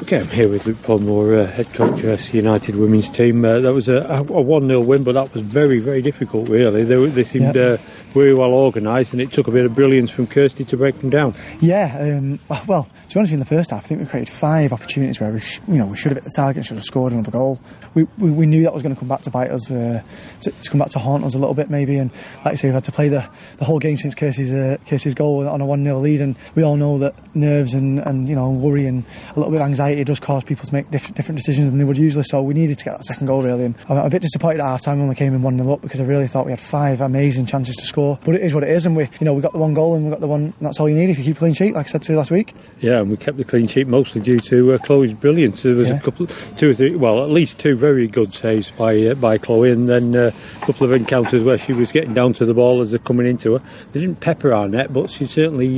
Okay, I'm here with Luke Podmore, head coach of SC United women's team. That was a 1-0 win, but that was very, very difficult, really. They seemed very well organised, and it took a bit of brilliance from Kirsty to break them down. Yeah, well, to be honest, in the first half, I think we created 5 opportunities where we should have hit the target and should have scored another goal. We knew that was going to come back to bite us, to come back to haunt us a little bit, maybe. And like I say, we've had to play the whole game since Kirsty's goal on a 1-0 lead, and we all know that nerves and worry and a little bit of anxiety does cause people to make different decisions than they would usually. So we needed to get that second goal, really. And I'm a bit disappointed at half time when we came in 1-0 up, because I really thought we had 5 amazing chances to score. But it is what it is, and we got the one goal, and we got the one. That's all you need if you keep a clean sheet, like I said to you last week. Yeah, and we kept the clean sheet mostly due to Chloe's brilliance. There was at least 2 very good saves by Chloe, and then a couple of encounters where she was getting down to the ball as they're coming into her. They didn't pepper our net, but she certainly.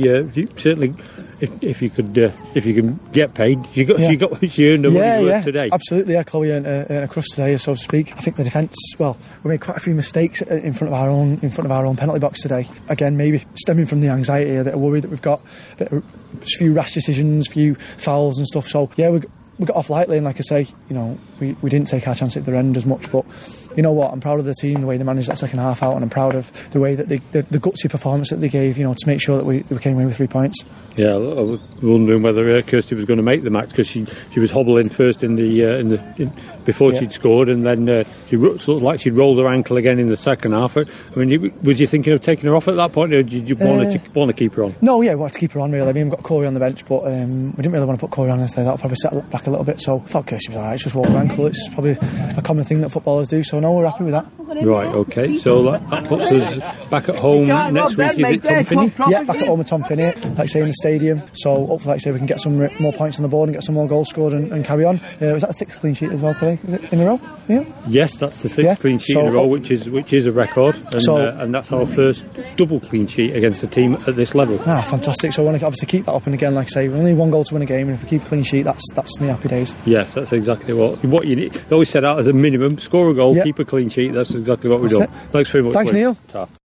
If you can get paid, she earned her money worth today. Absolutely, yeah. Chloe earned a crust today, so to speak. I think the defence, we made quite a few mistakes in front of our own penalty box today. Again, maybe stemming from the anxiety, a bit of worry that we've got, a few rash decisions, a few fouls and stuff. So yeah, we got off lightly, and like I say, we didn't take our chance at the end as much, but you know what, I'm proud of the team, the way they managed that second half out, and I'm proud of the way that the gutsy performance that they gave, to make sure that we came away with 3 points. Yeah, I was wondering whether Kirsty was going to make the match, because she was hobbling first before she'd scored, and then she sort of like she'd rolled her ankle again in the second half. I mean, was you thinking of taking her off at that point, or did you want to keep her on? No, yeah, we wanted to keep her on, really. I mean, we've got Corey on the bench, but we didn't really want to put Corey on instead. That'll probably set her back a little bit. So I thought Kirsty was alright. Just rolled her ankle. It's probably a common thing that footballers do. So no, we're happy with that. Right, okay. So that puts us back at home next week. Is it Tom Finney? Yeah, back at home with Tom Finney, like I say, in the stadium. So hopefully, like I say, we can get some more points on the board and get some more goals scored and carry on. Was that a 6th clean sheet as well today? Is it in a row? Yeah. Yes, that's the 6th clean sheet in a row, which is a record, and that's our first double clean sheet against a team at this level. Fantastic. So we want to obviously keep that up, and again, like I say, we only need 1 goal to win a game, and if we keep a clean sheet, that's the happy days. Yes, that's exactly what you need. They always set out as a minimum: score a goal, keep a clean sheet. That's exactly what we've done. Thanks very much. Thanks, Neil. Ta.